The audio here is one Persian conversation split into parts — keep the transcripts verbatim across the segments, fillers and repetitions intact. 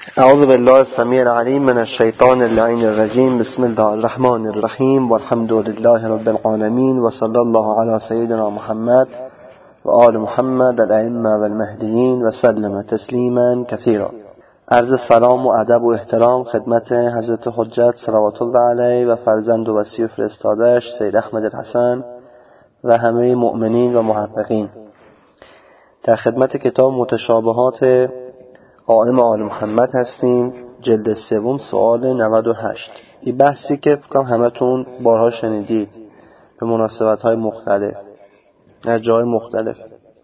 اعوذ بالله السمیع العلیم من الشیطان اللعین الرجیم. بسم الله الرحمن الرحیم والحمد لله رب العالمین و صلی الله علی سیدنا محمد و آل محمد الائمه و المهدیین و سلم تسلیما کثیرا. عرض سلام و ادب و احترام خدمت حضرت حجت صلوات الله علیه و فرزند و وصی و فرستاده‌اش سید احمد الحسن و همه مؤمنین و محققین. در خدمت کتاب متشابهات قائم آل محمد هستیم، جلد سوم، سوال نود و هشت. این بحثی که فکرم همتون بارها شنیدید به مناسبت‌های مختلف از جای مختلف.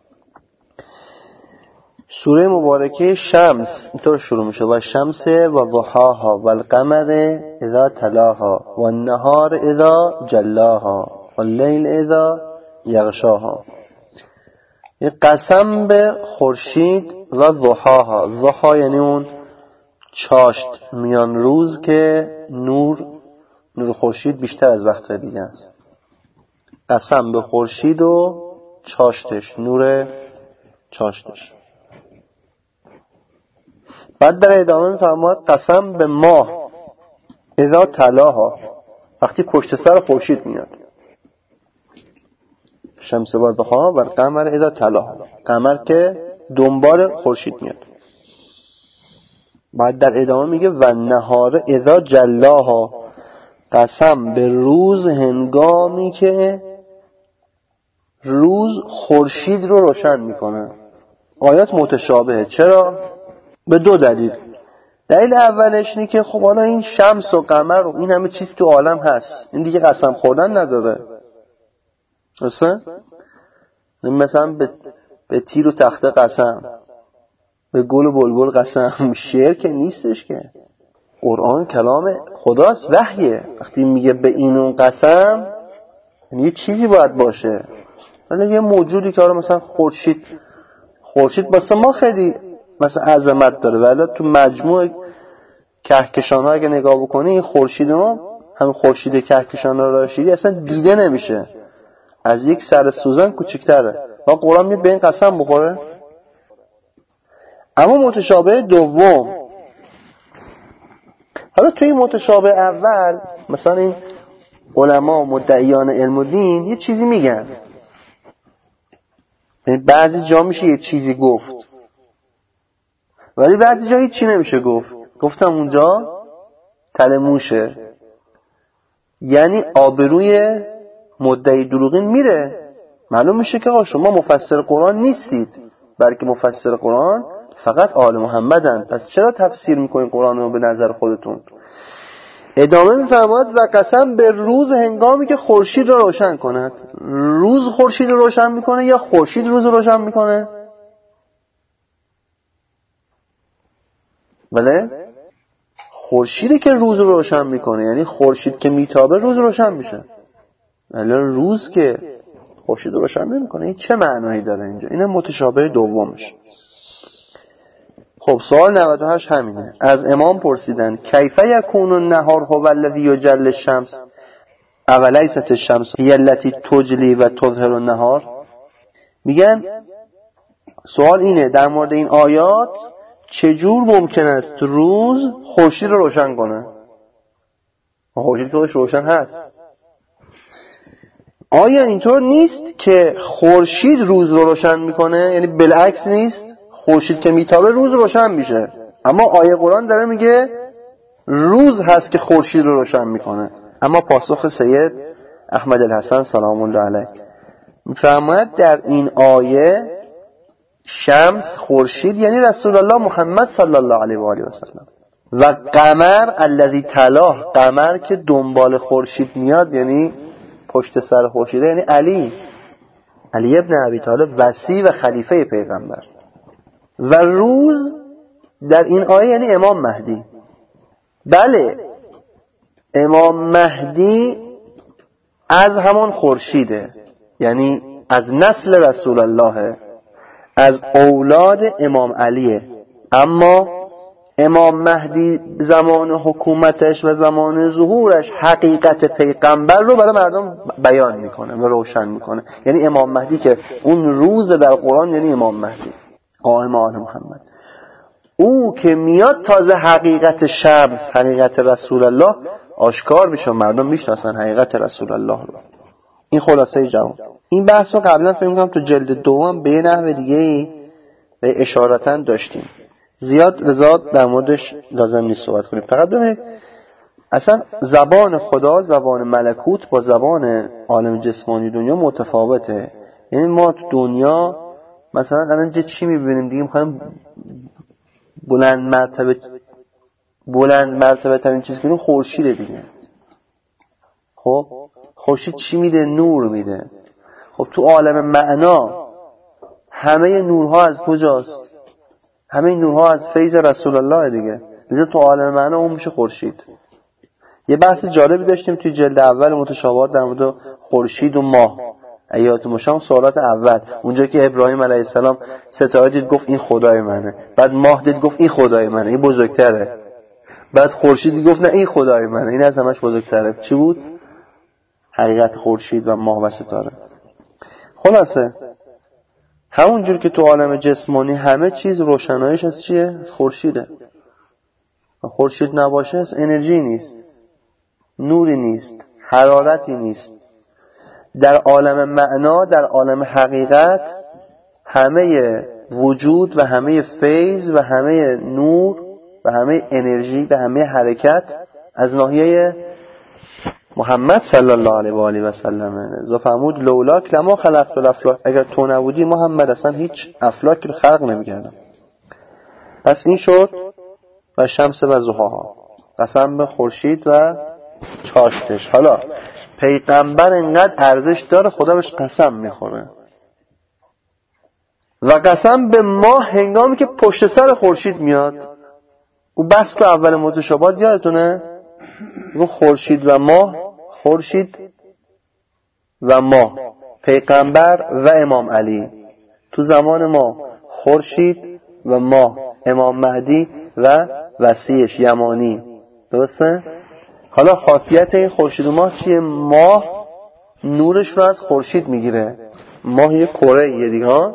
سوره مبارکه شمس اینطور شروع میشه: و شمس و ضحاها و القمر اذا تلاها و النهار اذا جلاها و اللیل اذا یغشاها. یه قسم به خورشید و ضحاها. ضحا یعنی اون چاشت میان روز که نور نور خورشید بیشتر از وقت دیگه است. قسم به خورشید و چاشتش، نور چاشتش. بعد در ادامه میفرماد قسم به ماه اذا تلاها، وقتی پشت سر خورشید میاد. شمس و ضحاها و القمر اذا تلاها، قمر که دنبال خورشید میاد. بعد در ادامه میگه و النهار اذا جلاها، قسم به روز هنگامی که روز خورشید رو روشن میکنه. آیات متشابهه. چرا؟ به دو دلیل. دلیل اولش اینه که خب حالا این شمس و قمر و این همه چیز تو عالم هست، این دیگه قسم خوردن نداره. درسته؟ مثلا به, به تیر و تخته قسم، به گل و بلبل قسم. شعر که نیستش که. قرآن کلام خداست، وحیه. وقتی میگه به این اون قسم، یه چیزی باید باشه. ولی یه موجودی که مثلا خورشید خورشید واسه ما خیلی مثلا عظمت داره، ولی تو مجموع کهکشان ها اگه نگاه بکنی این خورشید ما، همین خورشید کهکشان ها راشدی اصلا دیده نمیشه، از یک سر سوزن کوچیک‌تره. و قرآن میگه به این قسم بخوره. اما متشابه دوم، حالا توی متشابه اول مثلا این علما و مدعیان علم و دین یه چیزی میگن، بعضی جا میشه یه چیزی گفت ولی بعضی جا هیچی نمیشه گفت. گفتم اونجا تله موشه، یعنی آبروی مدعی دروغین میره. معلوم میشه که آقا شما مفسر قرآن نیستید، بلکه مفسر قرآن فقط آل محمدن. پس چرا تفسیر میکنین قرآن رو به نظر خودتون؟ ادامه میفرماد و قسم به روز هنگامی که خورشید رو روشن کند. روز خورشید رو روشن میکنه یا خورشید روز رو روشن میکنه؟ بله؟ خورشیدی که روز رو روشن میکنه، یعنی خورشید که میتابه روز روشن میشه. ولی روز که خورشید رو روشن نمیکنه، این چه معنایی داره اینجا؟ اینه متشابه دومش. خب سوال نود و هشت همینه. از امام پرسیدن کیف یکون النهار هو الذی یجلی الشمس اولیست الشمس هی التی تجلی و تظهر النهار. میگن سوال اینه در مورد این آیات چجور ممکن است روز خورشید رو روشن کنه؟ خورشید که روشن هست. آیا اینطور نیست که خورشید روز رو روشن میکنه؟ یعنی بالعکس نیست؟ خورشید که میتابه روز روشن میشه، اما آیه قرآن داره میگه روز هست که خورشید رو روشن میکنه. اما پاسخ سید احمد الحسن سلام الله علیه میفرماید در این آیه شمس خورشید یعنی رسول الله محمد صلی الله علیه و آله و سلم، و قمر الذی تلاه، قمر که دنبال خورشید میاد یعنی پشت سر خورشید، یعنی علی علی ابن ابی طالب وصی و خلیفه پیغمبر. و روز در این آیه یعنی امام مهدی. بله، امام مهدی از همان خورشیده، یعنی از نسل رسول الله، از اولاد امام علیه. اما امام مهدی زمان حکومتش و زمان ظهورش حقیقت پیغمبر رو برای مردم بیان میکنه و روشن میکنه. یعنی امام مهدی که اون روز در قرآن یعنی امام مهدی قائم آل محمد. او که میاد تازه حقیقت شمس، حقیقت رسول الله آشکار میشه، مردم میشناسن حقیقت رسول الله رو. این خلاصه جواب. این بحث رو قبلا فکر می‌کنم تو جلد دوم به یه نحو دیگه‌ای به اشارتاً داشتیم، زیاد رضا در موردش لازم نیست صحبت کنیم. فقط ببینید اصلا زبان خدا، زبان ملکوت با زبان عالم جسمانی دنیا متفاوته. یعنی ما تو دنیا مثلا الان چی می‌بینیم دیگه، می‌خوایم بلند مرتبه بلند مرتبه ترین چیزی که خورشیده دیگه. خب خورشید چی میده؟ نور میده. خب تو عالم معنا همه نورها از کجاست؟ همه نورها از فیض رسول الله دیگه. لذا تو عالم معنا اون میشه خورشید. یه بحث جالبی داشتیم توی جلد اول متشابهات در مورد خورشید و ماه. ایات مشام سوالات اول، اونجا که ابراهیم علیه السلام ستاره دید گفت این خدای منه، بعد ماه دید گفت این خدای منه، این بزرگتره، بعد خورشید گفت نه این خدای منه، این از همش بزرگتره. چی بود؟ حقیقت خورشید و ماه و ستاره. خلاصه همونجور که تو عالم جسمانی همه چیز روشناییش از چیه؟ از خورشیده. خورشید نباشه از انرژی نیست، نوری نیست، حرارتی نیست. در عالم معنا، در عالم حقیقت همه وجود و همه فیض و همه نور و همه انرژی و همه حرکت از ناحیه محمد صلی الله علیه و آله و سلم. ذا فرمود لولاک لما خلقت الافلاک، اگر تو نبودی محمد اصلا هیچ افلاکی رو خلق نمی‌کردم. پس این شد و شمس و ضحاها، قسم به خورشید و چاشتش. حالا پیغمبر انقدر ارزش داره خدا بهش قسم میخوره. و قسم به ماه هنگامی که پشت سر خورشید میاد. او بس تو اول متشابهات یادتونه میگه خورشید و ماه، خورشید و ماه، پیغمبر و امام علی. تو زمان ما خورشید و ماه، امام مهدی و وصیش یمانی. درسته؟ حالا خاصیت این خورشید و ماه چیه؟ ماه نورش رو از خورشید میگیره. ماه یه کره یه دیگه ها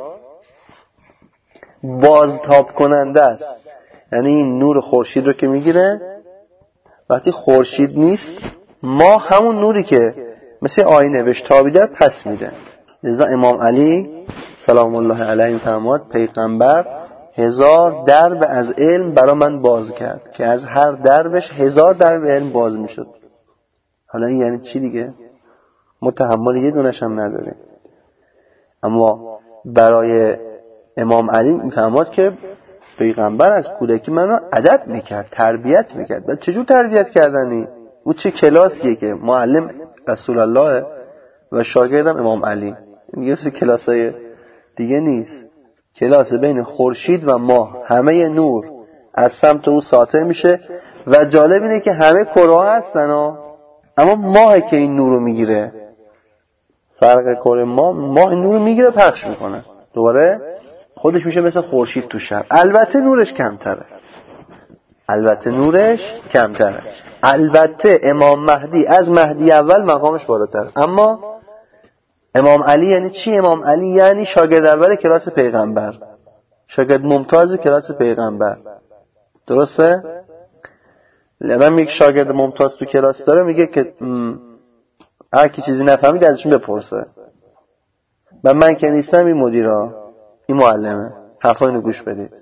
بازتاب کننده است. یعنی این نور خورشید رو که میگیره، وقتی خورشید نیست ماه همون نوری که مثل آینه بهش تابیده پس میده. لذا امام علی سلام الله علیه فرمود پیغمبر هزار درب از علم برا من باز کرد که از هر دربش هزار درب علم باز میشد. حالا این یعنی چی دیگه؟ ما تحمل یه دونش هم نداریم. اما برای امام علی میفهمد که پیغمبر از کودکی منو ادب میکرد، تربیت میکرد. بعد چجور تربیت کردنی؟ او چه کلاسیه که معلم رسول الله و شاگردم امام علی. این یه کلاسای دیگه نیست. کلاس بین خورشید و ماه، همه نور از سمت او ساطع میشه. و جالب اینه که همه کره هستن ها، اما ماه که این نور رو میگیره. فرق کره ماه، ماه این نور رو میگیره پخش میکنه، دوباره خودش میشه مثل خورشید تو شب. البته نورش کمتره، البته نورش کمتره. البته امام مهدی از مهدی اول مقامش بالاتر. اما امام علی یعنی چی؟ امام علی یعنی شاگرد اول کلاس پیغمبر، شاگرد ممتاز کلاس پیغمبر. درسته؟ لذا یک شاگرد ممتاز تو کلاس داره میگه که هر کی چیزی نفهمید ازشون بپرسه. و من که نیستم این مدیرا، این معلمه، حرفا اینو گوش بدید.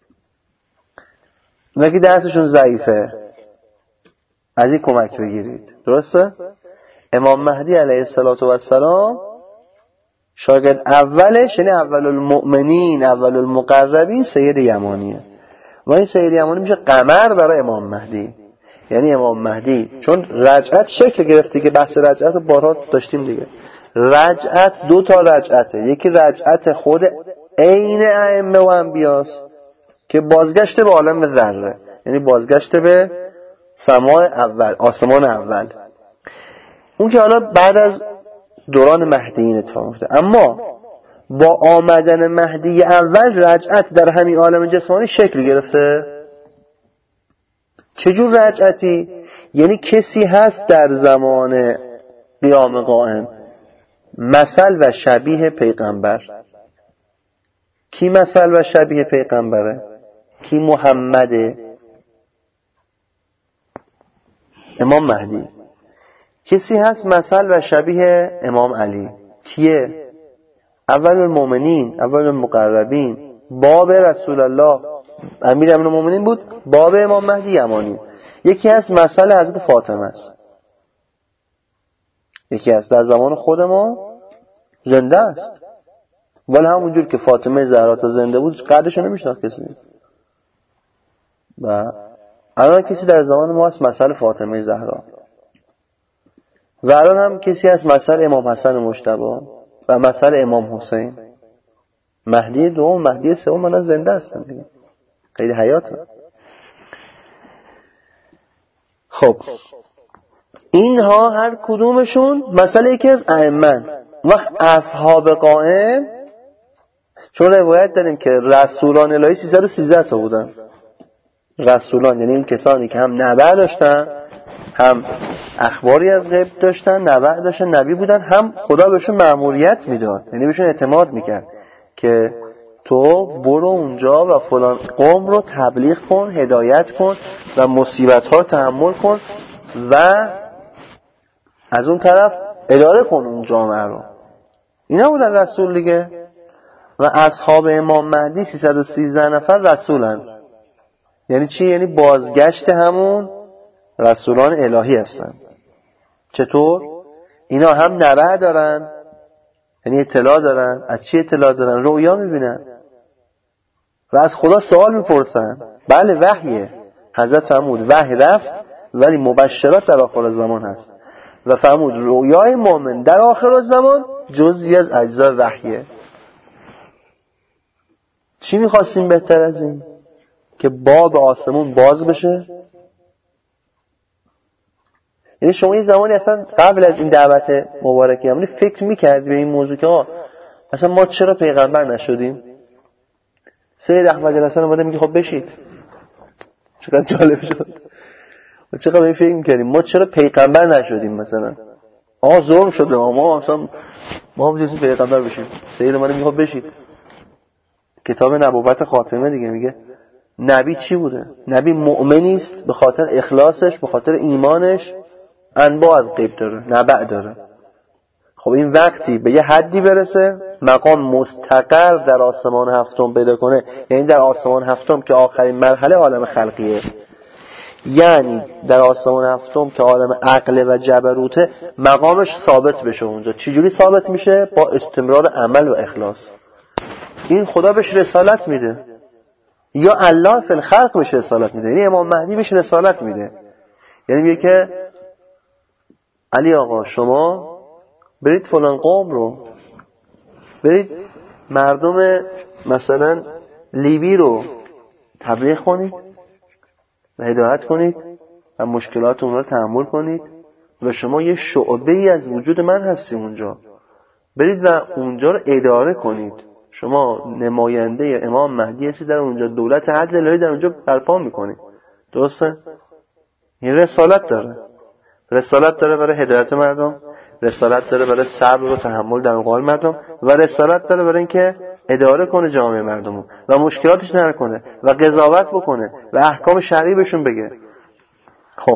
اونا که درسشون ضعیفه از این کمک بگیرید. درسته؟ امام مهدی علیه السلام شاگرد اولش یعنی اول المؤمنین، اول المقربین سید یمانیه. و این سید یمانی میشه قمر برای امام مهدی. یعنی امام مهدی چون رجعت شکل گرفته که بحث رجعت رو بارها داشتیم دیگه. رجعت دو تا رجعته، یکی رجعت خود عین ائمه و انبیاست که بازگشت به عالم ذره، یعنی بازگشت به سماع اول، آسمان اول، اون که حالا بعد از دوران مهدیین اتفاق میفته. اما با آمدن مهدی اول رجعت در همین عالم جسمانی شکل گرفته. چجور رجعتی؟ یعنی کسی هست در زمان قیام قائم مثل و شبیه پیغمبر. کی مثل و شبیه پیغمبره؟ کی محمده؟ امام مهدی. کسی هست مثل و شبیه امام علی؟ کیه؟ اول المؤمنین، اول المقربین، باب رسول الله، امیر المؤمنین بود، باب امام مهدی یمانی. یکی هست مثل حضرت فاطمه است. یکی هست در زمان خود ما زنده است، ولی همونجور که فاطمه زهرا تا زنده بود قدرشو نمیشناخت کسی. و الان کسی در زمان ما هست مثل فاطمه زهرا، و الان هم کسی هست مثل امام حسن مجتبی و مثل امام حسین. مهدی دوم، مهدی سوم من زنده هستن دیگه، قید حیاته. خب اینها هر کدومشون مثلا یکی از ائمه. وقت اصحاب قائم، چون روایت داریم که رسولان الهی سیصد و سیزده تا بودن. رسولان یعنی این کسانی که هم نبع داشتن، هم اخباری از غیب داشتن، نبع داشتن، نبی بودن، هم خدا بهشون مأموریت میداد، یعنی بهشون اعتماد میکرد که تو برو اونجا و فلان قوم رو تبلیغ کن، هدایت کن و مصیبت ها رو تحمل کن و از اون طرف اداره کن اون جامعه رو. اینا بودن رسول دیگه. و اصحاب امام مهدی سیصد و سیزده نفر رسولن. یعنی چی؟ یعنی بازگشت همون رسولان الهی هستن. چطور؟ اینا هم نبع دارن، یعنی اطلاع دارن. از چی اطلاع دارن؟ رؤیا میبینن و از خدا سوال میپرسن. بله وحیه. حضرت فرمود وحی رفت ولی مبشرات در آخر زمان هست، و فرمود رؤیای مؤمن در آخر زمان جزئی از اجزای وحیه. چی میخواستیم بهتر از این؟ که باب آسمون باز بشه. یعنی شما یه زمانی اصلا قبل از این دعوت مبارکی همونی فکر میکردی به این موضوع که آه اصلا ما چرا پیغمبر نشدیم؟ سید احمد الحسن اومده میگه خب بشید. چقدر جالب شد. ما چقدر این فکر میکردیم ما چرا پیغمبر نشدیم؟ مثلا آقا ظلم شده ما مثلا ما هم جزی پیغمبر بشیم. سید اومده میگه خب بشید. کتاب نبوت خاتمه دیگه میگه نبی چی بوده؟ نبی مؤمنی است به خاطر اخلاصش، به خاطر ایمانش انباء از غیب داره، نبع داره. خب این وقتی به یه حدی برسه مقام مستقر در آسمان هفتم پیدا کنه، یعنی در آسمان هفتم که آخرین مرحله عالم خلقیه، یعنی در آسمان هفتم که عالم عقل و جبروته، مقامش ثابت بشه اونجا. چجوری ثابت میشه؟ با استمرار عمل و اخلاص. این خدا بهش رسالت میده، یا الله فی الخلق بهش رسالت میده، یعنی امام مهدی بهش رسالت میده. یعنی میگه که علی آقا شما برید فلان قوم رو، برید مردم مثلا لیبی رو تبلیغ کنید و هدایت کنید و مشکلات اونها رو تحمل کنید و شما یه شعبه ای از وجود من هستی اونجا. برید و اونجا رو اداره کنید. شما نماینده امام مهدی هستی در اونجا، دولت عدل الهی در اونجا برپا میکنید. درسته؟ این رسالت داره. رسالت داره برای هدایت مردم، رسالت داره برای صبر و تحمل در مقابل مردم، و رسالت داره برای اینکه اداره کنه جامعه مردم و مشکلاتش حل کنه و قضاوت بکنه و احکام شرعی بهشون بگه. خب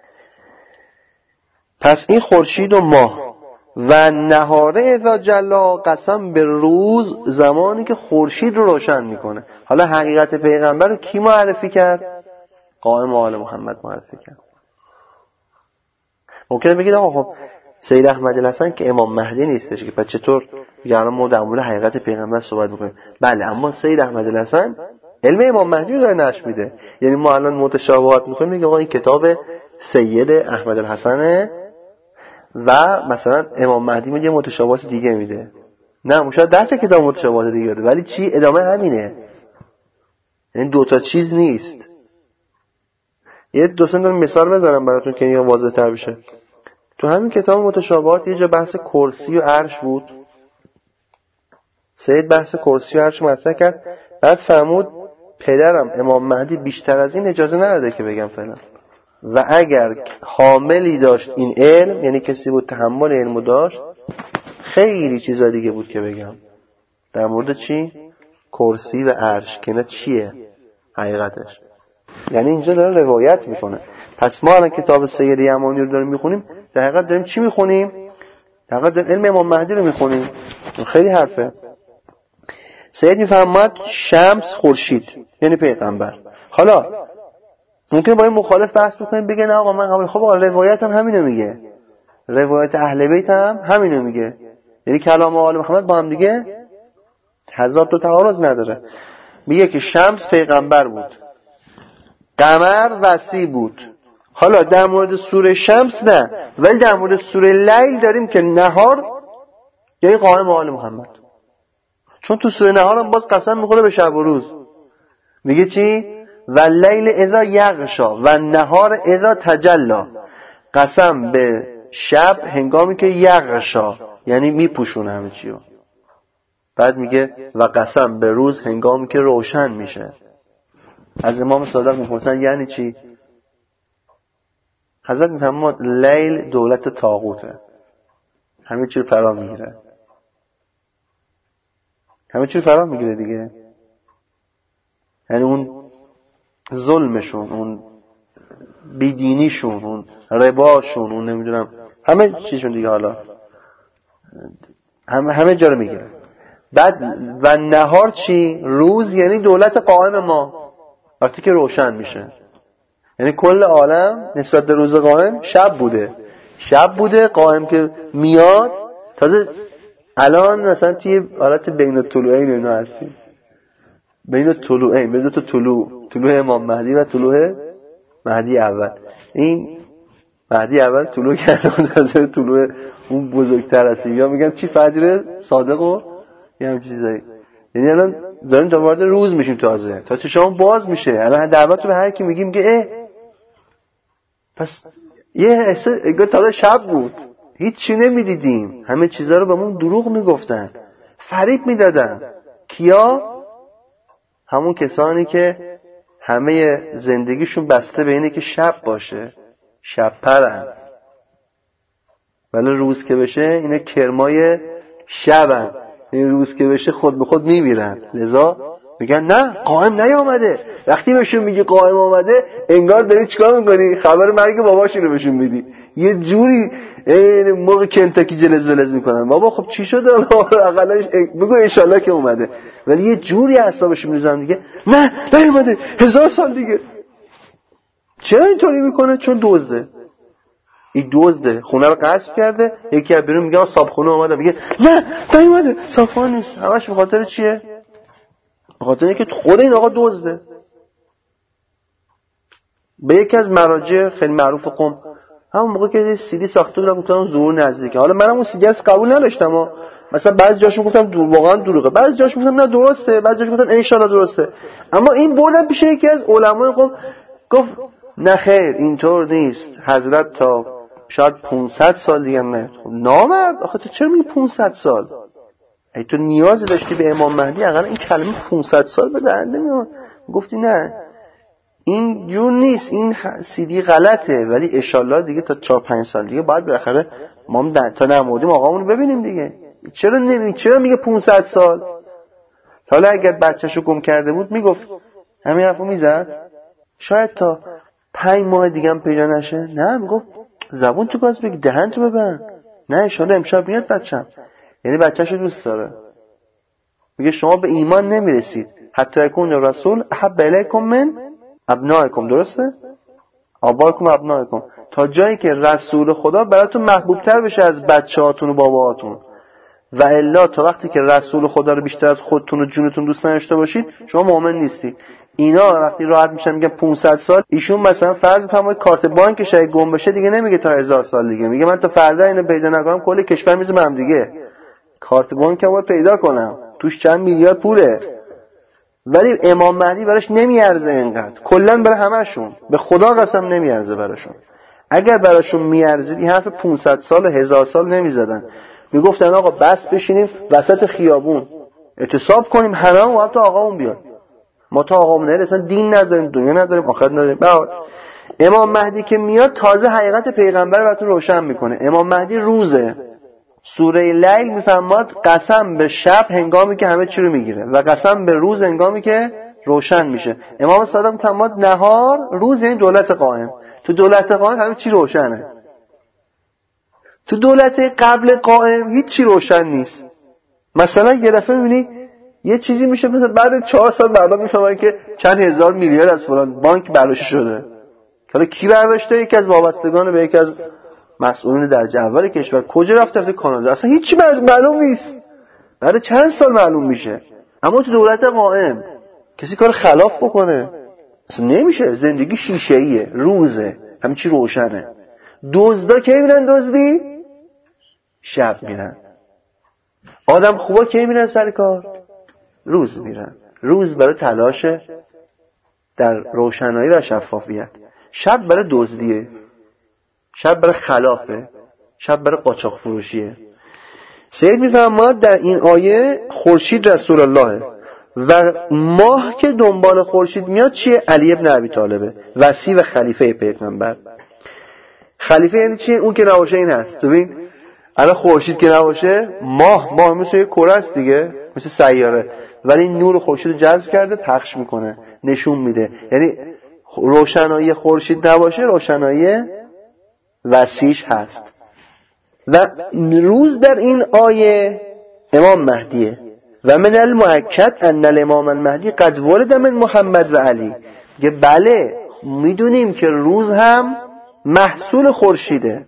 پس این خورشید و ماه و نهاره اذا جلا، قسم به روز زمانی که خورشید رو روشن میکنه. حالا حقیقت پیغمبر رو کی معرفی کرد؟ قائم آل محمد معرفی کرد. ممکنه بگید آقا خب سید احمد الحسن که امام مهدی نیستش که، پس چطور یعنی ما در مورد حقیقت پیغمبر صحبت میکنیم؟ بله، اما سید احمد الحسن علم امام مهدی رو داره نشر میده. یعنی ما الان متشابهات میکنیم، میگه آقا این کتاب سید احمد الحسنه و مثلا امام مهدی میگه متشابهات دیگه میده. نه، مشاهده ده تا کتاب متشابهات دیگه داره، ولی چی؟ ادامه همینه. یعنی دو تا چیز نیست. یه دو سه تا مثال بزنم براتون که این واضح تر بشه. تو همین کتاب متشابهات یه جا بحث کرسی و عرش بود. سید بحث کرسی و عرش مطرح کرد، بعد فرمود پدرم امام مهدی بیشتر از این اجازه نداده که بگم فعلا، و اگر حاملی داشت این علم، یعنی کسی بود تحمل علمو داشت، خیلی چیزا دیگه بود که بگم. در مورد چی؟ کرسی و عرش که اینا چیه؟ حقیقتش. یعنی اینجا داره روایت میکنه. پس ما الان کتاب سید یمانی رو داریم میخونیم، در حقیقت داریم چی میخونیم؟ در حقیقت داریم علم امام مهدی رو میخونیم. خیلی حرفه. سید میفرماد شمس خورشید یعنی پیغمبر. حالا ممکنه با این مخالف بحث بکنیم، بگه نه آقا من قبول، خب آقا روایت هم همینو میگه، روایت اهل بیت هم همینو میگه، یعنی کلام آل محمد با هم دیگه تضاد و تعارض نداره. میگه که شمس پیغمبر بود، قمر وصی بود. حالا در مورد سوره شمس نه، ولی در مورد سوره لیل داریم که نهار یعنی قائم آل محمد، چون تو سوره نهار هم باز قسم میخوره به شب و روز. میگه چی؟ و لیل اذا یغشا و نهار اذا تجلا، قسم به شب هنگامی که یغشا یعنی میپوشونه همه چی رو. بعد میگه و قسم به روز هنگامی که روشن میشه. از امام صادق میپرسن یعنی چی؟ حضرت میفهمد لیل دولت طاغوته، همه چی رو فرا میگیره، همه چی رو فرا میگیره دیگه. یعنی اون ظلمشون، اون بیدینیشون، اون رباشون، اون نمیدونم همه چیشون دیگه، حالا همه همه جا رو میگیره. بعد و نهار چی؟ روز یعنی دولت قائم ما وقتی که روشن میشه. یعنی کل عالم نسبت به روز قائم شب بوده، شب بوده قائم که میاد. تازه الان مثلا توی حالت بین الطلوعین اینا هستیم، بین الطلوعین، بین دو تا طلوع، طلوع امام مهدی و طلوع مهدی اول. این مهدی اول طلوع کرده و تازه طلوع اون بزرگتر هستیم، یا میگن چی فجر صادق و یه هم چیزایی. یعنی الان داریم تا وارد روز میشیم، تازه تا چشام باز میشه. الان دعوت رو به هر کی میگیم که اه پس یه احساس انگار تا شب بود، هیچ چی نمیدیدیم، همه چیزا رو بهمون دروغ میگفتن، فریب میدادن. کیا؟ همون کسانی که همه زندگیشون بسته به اینه که شب باشه، شب پرن، ولی روز که بشه اینا کرمای شبن، این روز که بشه خود به خود میمیرن. لذا میگن نه قائم نیامده. وقتی بهشون میگی قائم آمده انگار داری چیکار میکنی؟ خبر مرگ باباشون رو بهشون میدی. یه جوری این موقع کنتاکی جلز ولز میکنن، بابا خب چی شده؟ اقلا بگو انشالله که اومده. ولی یه جوری اعصابشون میریزن دیگه نه نیومده، هزار سال دیگه. چرا اینطوری میکنه؟ چون دزده. این دزده، خونه رو غصب کرده. یکی از بیرون میگه صابخونه اومده، میگه نه نیومده، صابخونه نیست. همش به خاطر چیه؟ به خاطر اینکه خود این آقا دزده. به یکی از مراجع خیلی معروف قم همون موقع که سیدی ساخته بودم گفتم ظهور نزدیکه. حالا منم اون سیدی از قبول نداشتم ها. مثلا بعضی جاشون گفتم دو واقعا دروغه، بعضی جاشون گفتم نه درسته، بعضی جاشون گفتم ان شاء الله درسته. اما این بردم پیش یکی از علمای قم، گفت نه خیر اینطور نیست، حضرت تا شاید پانصد سال دیگه مرد. نامرد آخه تو چرا میگی پانصد سال؟ ای تو نیازی داشتی به امام مهدی، اقلا این کلمه پانصد سال به درد نمیاد. گفتی نه این جور نیست، این سیدی غلطه، ولی انشالله دیگه تا چهار پنج سال دیگه باید بالاخره ما هم تا نمودیم آقامون رو ببینیم دیگه. چرا نمی چرا میگه پانصد سال؟ حالا اگر بچه‌شو گم کرده بود میگفت همین حرفو میزد، شاید تا پنج ماه دیگه هم پیدا نشه. نه میگفت زبون تو باز بگی، دهن تو ببند، نه انشالله امشب میاد بچه‌م. یعنی بچه‌شو دوست داره. میگه شما به ایمان نمیرسید حتی یکون رسول احب الیکم من ابنائکم، درسته؟ آبائکم ابنائکم، تا جایی که رسول خدا براتون محبوب تر بشه از بچه‌هاتون و باباهاتون. و الا تا وقتی که رسول خدا رو بیشتر از خودتون و جونتون دوست نداشته باشید شما مؤمن نیستی. اینا وقتی راحت میشن میگن پانصد سال، ایشون مثلا فرض بفرمایید کارت بانکش اگه گم بشه دیگه نمیگه تا هزار سال دیگه، میگه من تا فردا اینو پیدا نکنم کل کشور میذارم دیگه. کارت بانکم رو پیدا کنم توش چند میلیارد پوله. ولی امام مهدی براش نمیارزه اینقدر، کلا برای همشون به خدا قسم نمیارزه براشون. اگر براشون میارزید این حرف پانصد سال و هزار سال نمیزدن. میگفتن آقا بس بشینیم وسط خیابون اعتصاب کنیم همه هم تا آقامون بیاد. ما تا آقامون نرسن دین نداریم، دنیا نداریم، آخرت نداریم. بعد امام مهدی که میاد تازه حقیقت پیغمبر براتون روشن میکنه. امام مهدی روزه. سوره لیل میفرماد قسم به شب هنگامی که همه چی رو میگیره و قسم به روز هنگامی که روشن میشه. امام صادق میفرماد نهار، روز یعنی دولت قائم. تو دولت قائم همه چی روشنه. تو دولت قبل قائم هیچ چی روشن نیست. مثلا یه دفعه میبینی یه چیزی میشه، مثلا بعد چهار سال مردم میفهمن که چند هزار میلیارد از فلان بانک برداشته شده. حالا کی برداشته؟ یکی از وابستگان به یکی از مسئولین درجه اول کشور. کجا رفته؟ رفته کانادا. اصلا هیچی معلوم نیست. بعد چند سال معلوم میشه. اما تو دولت قائم کسی کار خلاف بکنه اصلا نمیشه. زندگی شیشه‌ایه، روزه، همه چی روشنه. دزدا کی میرن دزدی؟ شب میرن. آدم خوبا کی میرن سر کار؟ روز میرن. روز برای تلاشه در روشنایی و شفافیت. شب برای دزدیه، شب برای خلافه، شب برای قاچاق فروشیه. سید میفرماد در این آیه خورشید رسول الله و ماه که دنبال خورشید میاد چیه؟ علی ابن ابی طالبه، وصی و خلیفه پیغمبر. خلیفه یعنی چیه؟ اون که نباشه این هست. ببین الان خورشید که نباشه، ماه ماه مثل یه کره است دیگه، مثل سیاره، ولی نور خورشید رو جذب کرده، پخش میکنه، نشون میده. یعنی روشنایی خورشید نباشه، روشنایی وسیعش هست. و روز در این آیه امام مهدیه. و من المؤکد ان الامام المهدی قد ولد من محمد و علی. میگه بله میدونیم که روز هم محصول خورشیده.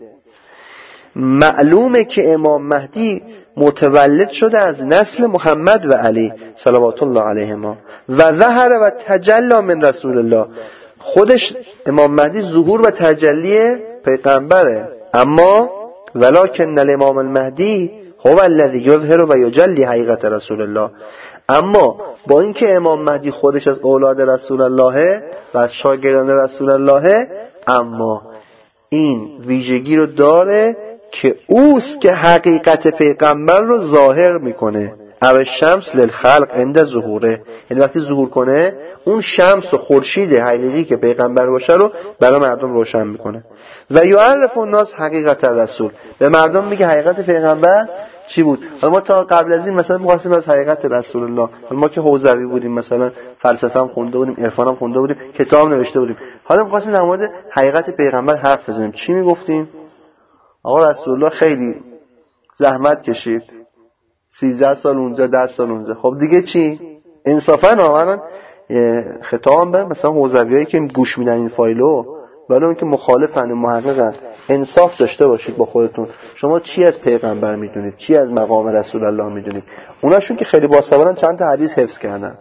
معلومه که امام مهدی متولد شده از نسل محمد و علی صلوات الله علیهما. و ظهر و تجلی من رسول الله. خودش امام مهدی ظهور و تجلی پیغمبره. اما ولکن الامام المهدی هو الذی یظهر و یجلی حقیقت رسول الله. اما با اینکه امام مهدی خودش از اولاد رسول الله و از شاگردان رسول الله، اما این ویژگی رو داره که اوست که حقیقت پیغمبر رو ظاهر میکنه. او شمس للخلق عند ظهوره، یعنی وقتی ظهور کنه اون شمس و خورشید حقیقی که پیغمبر باشه رو برای مردم روشن میکنه. و یعرف الناس حقیقت رسول، به مردم میگه حقیقت پیغمبر چی بود. حالا ما تا قبل از این مثلا می‌خواستیم از حقیقت رسول الله، حالا ما که حوزوی بودیم مثلا فلسفه هم خونده بودیم، عرفان هم خونده بودیم، کتاب نوشته بودیم، حالا می‌خواستیم در مورد حقیقت پیغمبر حرف بزنیم. چی میگفتیم؟ آقا رسول الله خیلی زحمت کشید، سیزده سال اونجا، ده سال اونجا. خب دیگه چی؟ انصافا آمدن خطاب به مثلا حوزویایی که گوش میدن این فایلو، ولی اون که مخالفن محققن، انصاف داشته باشید با خودتون. شما چی از پیغمبر میدونید؟ چی از مقام رسول الله میدونید؟ اوناشون که خیلی باصبرن چند تا حدیث حفظ کردن.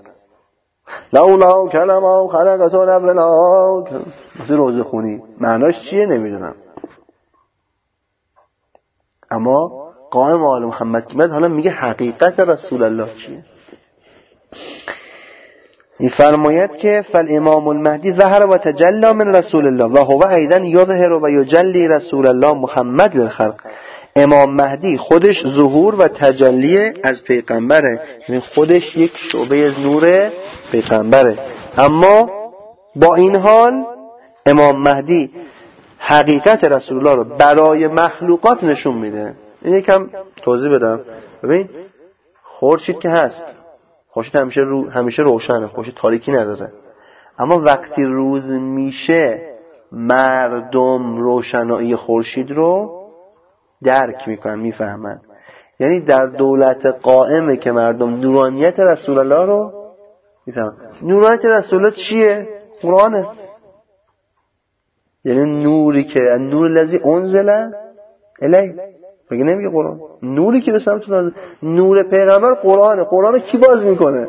لولا کلمه خلقتون اولا، مثل روزه خونی، معناش چیه نمیدونم. اما قائم آل محمد که بعد حالا میگه حقیقت رسول الله چیه. این فرماید که فالامام المهدی ظهر و تجلی من رسول الله و هو ایضا یظهر و یجلی رسول الله محمد للخلق. امام مهدی خودش ظهور و تجلی از پیغمبره، یعنی خودش یک شعبه از نور پیغمبره. اما با این حال امام مهدی حقیقت رسول الله رو برای مخلوقات نشون میده. این یکم توضیح بدم. ببین خورشید که هست، خورشید همیشه رو همیشه روشنه، خورشید تاریکی نداره. اما وقتی روز میشه مردم روشنایی خورشید رو درک میکنن، میفهمن. یعنی در دولت قائمه که مردم نورانیت رسول الله رو میفهمن. نورانیت رسول الله چیه؟ قرآنه. یعنی نوری که نور الذی انزل الی، مگه نمیگه قرآن؟ نوری که به سمت نور پیغمبر قرآنه. قرآن کی باز میکنه؟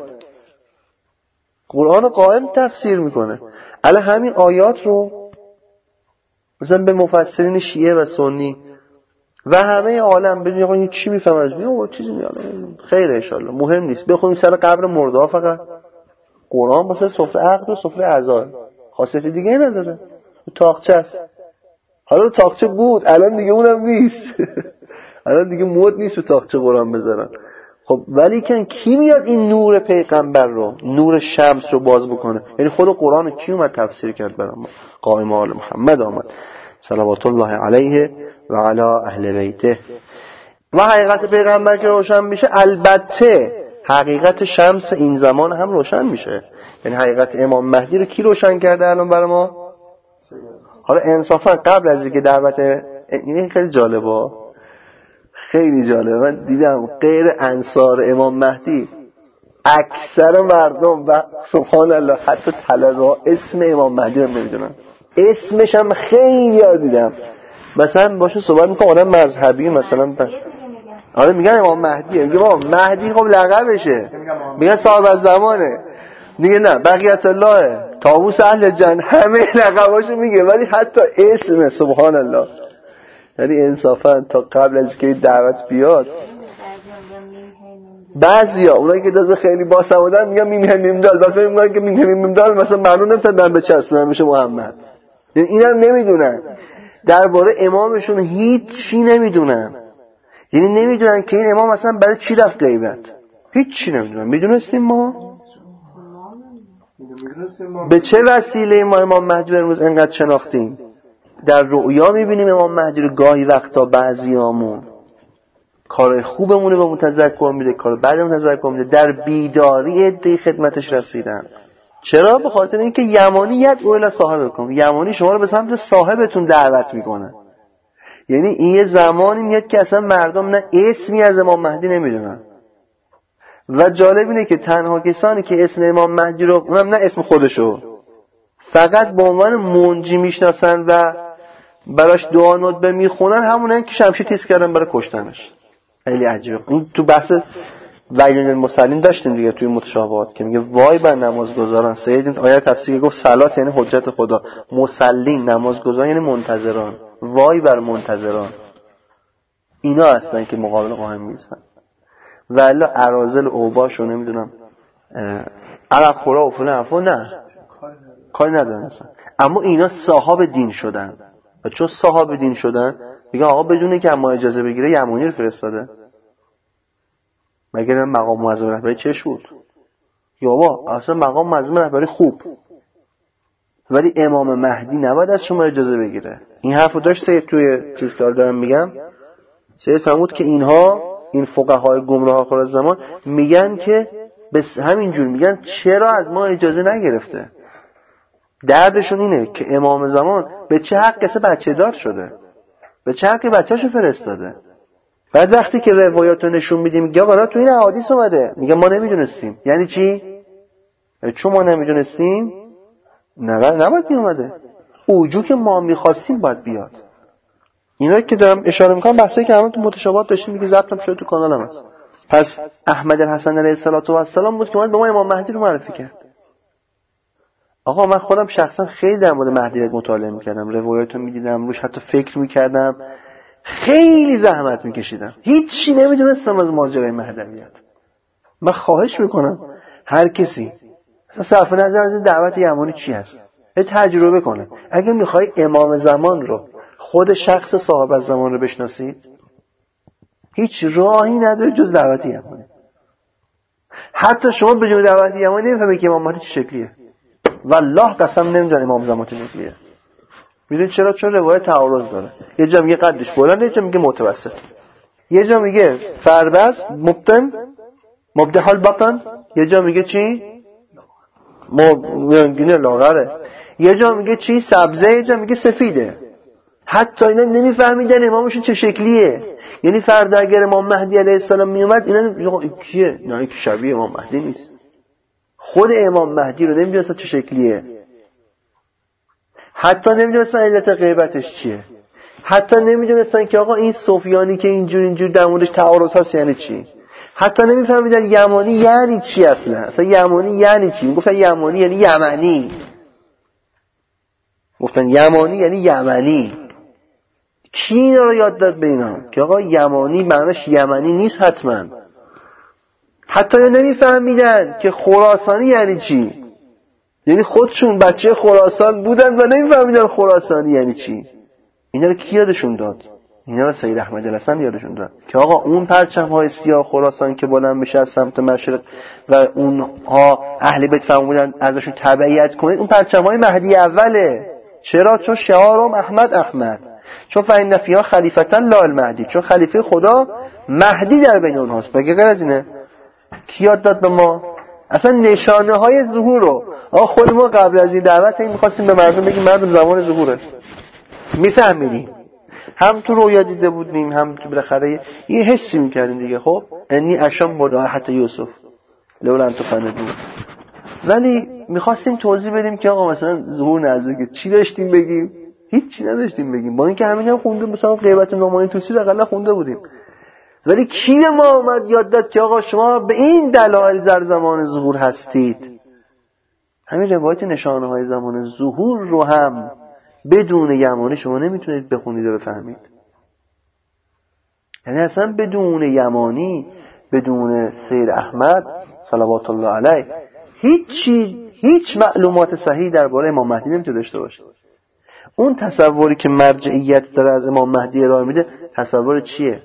قرآن قائم تفسیر میکنه. الان همین آیات رو مثلا به مفسرین شیعه و سنی و همه عالم بدونی آقا این چی میفهمه از این؟ آقا چیزی میاد خیره ان شاء الله، مهم نیست، بخونیم سر قبر مرده فقط. قرآن واسه سفره عقد و سفره عزا، خاصیت دیگه نداره. تاقچه است. حالا تاقچه بود، الان دیگه اونم نیست. الان دیگه مود نیست رو تاقچه قرآن بذارن. خب ولی کن کی میاد این نور پیغمبر رو، نور شمس رو باز بکنه؟ یعنی خود قرآن کی اومد تفسیر کرد برام؟ قائم آل محمد آمد صلوات الله علیه و علی اهل بیته. و حقیقت پیغمبر که روشن میشه، البته حقیقت شمس این زمان هم روشن میشه. یعنی حقیقت امام مهدی رو کی روشن کرده الان برای ما؟ حالا انصافا قبل از اینکه دعوت، این خیلی جالبه، خیلی جالبه، من دیدم غیر انصار امام مهدی اکثر مردم و سبحان الله حتی طلبه اسم امام مهدی رو نمیدونن. اسمش هم خیلی یاد دیدم، مثلا باشه صحبت میکنم آدم مذهبی مثلا بس. آره میگن امام مهدیه، میگه امام مهدی خب لقبشه، میگن صاحب از زمانه، میگه نه بقیت الله، طاووس اهل جنت، همه لقباشو میگه ولی حتی اسم سبحان الله. یعنی انصافا تا قبل از که دعوت بیاد بعضیا اونایی که دازه خیلی باسوادن میگن میمیه میمدال، بعد میگن که میمیه میمدال مثلا معلوم نمیتونن بچسبونن میشه محمد. یعنی اینم نمیدونن درباره امامشون هیچی نمیدونن. یعنی نمیدونن که این امام اصلا برای چی رفت غیبت، هیچی نمیدونن. میدونستیم ما به چه وسیله ما امام مهدی امروز انقدر شناختیم؟ در رؤیا میبینیم امام مهدی رو گاهی وقتا، بعضیامون کار خوبمونه به متذکر میده، کار بدمون تذکر میده. در بیداری عده خدمتش رسیدن. چرا؟ به خاطر اینکه یمانی ید اولا صاحبکم، یمانی شما رو به سمت صاحبتون دعوت میکنه. یعنی این یه زمانی میاد که اصلا مردم نه اسمی از امام مهدی نمیدونن. و جالب اینه که تنها کسانی که اسم امام مهدی رو، اونم نه اسم خودشو، فقط به عنوان منجی میشناسن و براش دعا ندبه میخونن، همونن که شمشیر تیز کردن برای کشتنش. خیلی عجیبه. این تو بحث ویلون المصلین داشتیم دیگه توی متشابهات که میگه وای بر نمازگزاران. سید این آیه تفسیر گفت صلات یعنی حجت خدا، مصلین نمازگزاران یعنی منتظران. وای بر منتظران، اینا هستن که مقابل قائم میستن. والا اراذل اوباشو نمیدونم عرق خورا و فلان حرفا نه کاری ندارن اصلا. اما اینا صاحب دین شدن و چون صاحب دین شدن میگه آقا بدونه که اما اجازه بگیره یمانی رو فرستاده. مگر مقام معظم رهبری چش بود؟ یا بابا اصلا مقام معظم رهبری خوب، ولی امام مهدی نباید از شما اجازه بگیره. این حرفو داشت سید توی چیز که دارم میگم. سید فرمود که اینها، این فقهای گمراه آخر الزمان میگن که بس همینجور میگن چرا از ما اجازه نگرفته. دردشون اینه که امام زمان به چه حق کسی بچه دار شده، به چه حق بچه‌شو فرستاده. بعد وقتی که روایاتو نشون میدیم میگه آقا تو این احادیث اومده، میگه ما نمیدونستیم. یعنی چی؟ چون ما نمیدونستیم نه نباید میومده. اوجو که ما میخواستیم باید بیاد. اینا که دارم اشاره میکنم بحثایی که همه تو متشابهات داشتیم، میگه ضبطم شده تو کانالم هست. پس احمد الحسن علیه السلام بود که اومد به ما امام مهدی رو معرفی کرد. آقا من خودم شخصا خیلی در مورد مهدیت مطالعه میکردم، روایاتو میدیدم، روش حتی فکر میکردم، خیلی زحمت میکشیدم، هیچی نمیدونستم از ماجرای مهدویت. من خواهش میکنم هر کسی اصلا صرف نظر از دعوت یمانی چی هست یه تجربه کنه. اگه میخوای امام زمان رو، خود شخص صاحب از زمان رو بشناسید، هیچ راهی نداره جز دعوت یمانی. حتی شما بدون دعوت یمانی نمیفهمی که امام مهدی چه شکلیه. والله قسم نمیدونم امام زمان چه شکلیه. میدونی چرا؟ چون روایت تعارض داره. یه جا میگه قدش بلنده، یه جا میگه متوسط، یه جا میگه فربز مبتن مبدح البطن، یه جا میگه چی؟ میانگینه لاغره، یه جا میگه چی؟ سبزه، یه جا میگه سفیده. حتی اینا نمیفهمیدن امامشون چه شکلیه. یعنی فردا اگر امام مهدی علیه السلام میومد اینا کیه؟ نه که شبیه امام مهدی نیست. خود امام مهدی رو نمیدونستن چه شکلیه. حتی نمیدونستن علت غیبتش چیه. حتی نمیدونستن که آقا این سفیانی که اینجور اینجور در موردش تعارض هست یعنی چی. حتی نمیفهمیدن یمانی یعنی چی اصلا. اصلا یمانی یعنی چی؟ میگفتن یمانی یعنی یمنی. گفتن یمانی یعنی یمنی. کی اینا رو یاد داد به اینا که آقا یمانی معناش یمنی نیست حتما. حتی نمیفهمیدن که خراسانی یعنی چی. یعنی خودشون بچه خراسان بودن و نمیفهمیدن خراسانی یعنی چی. اینا رو کی یادشون داد؟ اینا رو سید احمد الحسن یادشون داد که آقا اون پرچم‌های سیاه خراسان که بلند بشه از سمت مشرق و اونها اهل بیت فرمودن ازشون تبعیت کنید، اون پرچم‌های مهدی اوله. چرا؟ چون شعارم احمد احمد، چون فإن فیها خلیفة لا المهدی، چون خلیفه خدا مهدی در بین اونهاست. بگه غیر از اینه کی یاد داد به ما؟ اصلا نشانه های ظهور رو آقا خود ما قبل از این دعوت این می‌خواستیم به مردم بگیم مردم زمان ظهوره، میفهمیدیم، هم تو رویا دیده بودیم هم تو بالاخره یه حسی میکردیم دیگه. خب انی اشام مراحت یوسف لولا انت فندون، ولی میخواستیم توضیح بدیم که آقا مثلا ظهور نزدیکه. چی داشتیم بگیم؟ هیچی نداشتیم بگیم، با اینکه همین هم خونده، مثلا غیبت نعمان طوسی رو حداقل خونده بودیم، ولی کی به ما اومد یاد داد که آقا شما به این دلایل در زمان ظهور هستید؟ همین روایت نشانه های زمان ظهور رو هم بدون یمانی شما نمیتونید بخونید و بفهمید. یعنی اصلا بدون یمانی، بدون سید احمد صلوات الله علیه، هیچی، هیچ معلومات صحیح درباره امام مهدی نمیتونه داشته باشه. اون تصوری که مرجعیت داره از امام مهدی ارائه میده تصور چیه؟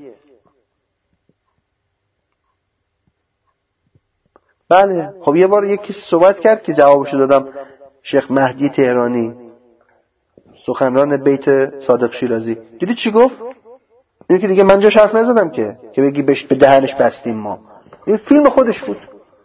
بله خب یه بار یکی صحبت کرد که جوابشو دادم، شیخ مهدی تهرانی، سخنران بیت صادق شیرازی. دیدی چی گفت؟ اینو که دیگه من جاش حرف نزدم که که بگی بهش به دهنش بستیم ما. این فیلم خودش بود.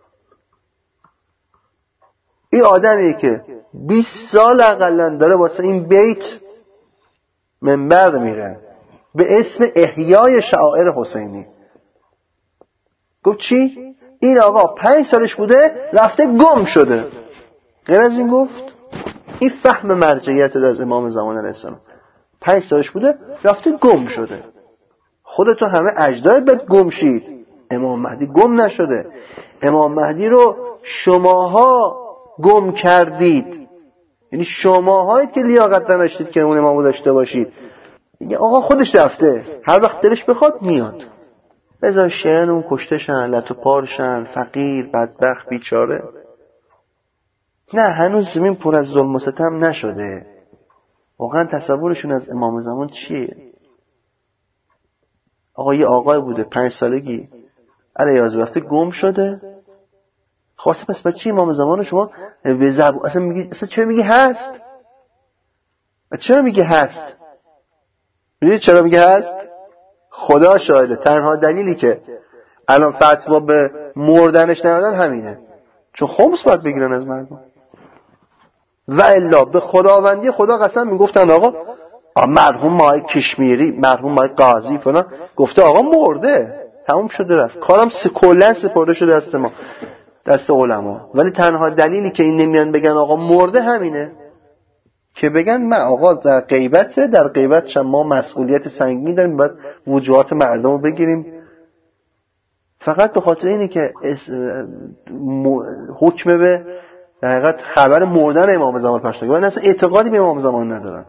این آدمیه که بیست سال اقلن داره واسه این بیت منبر میره به اسم احیای شعائر حسینی. گفت چی؟ این آقا پنج سالش بوده رفته گم شده. غیر از این گفت این فهم مرجعیت از امام زمان علیه السلام. پنج سالش بوده رفته گم شده. خودتون همه اجداد بهت گم شید، امام مهدی گم نشده. امام مهدی رو شماها گم کردید، یعنی شماهایید که لیاقت نداشتید که اون امامو داشته باشید. دیگه آقا خودش رفته، هر وقت دلش بخواد میاد. بذار شیعان اون کشتشن، لط و پارشن، فقیر، بدبخت، بیچاره. نه هنوز زمین پر از ظلم و ستم نشده. واقعا تصورشون از امام زمان چیه؟ آقا یه آقای بوده پنج سالگی علیه از رفته گم شده. خواسته پس بچه امام زمان شما به زبون اصلا میگی، اصلا چرا میگی هست؟ چرا میگی هست؟ میدونی چرا میگی هست؟ خدا شاهده، تنها دلیلی که الان فتوا به مردنش ندادن همینه، چون خمس باید بگیرن از مردم. و الا به خداوندی خدا قسم میگفتن آقا مرحوم مای کشمیری، مرحوم مای قاضی فلان گفته آقا مرده، تموم شده رفت، کارم کلا سپرده شده دست ما، دست علما. ولی تنها دلیلی که این نمیان بگن آقا مرده همینه که بگن من آقا در غیبت، در غیبت ما مسئولیت سنگین داریم، باید وجوهات مردم رو بگیریم. فقط به خاطر اینه که حکم به در حقیقت خبر مردن امام زمان پخش نکنه، اصلا اعتقادی به امام زمان ندارن،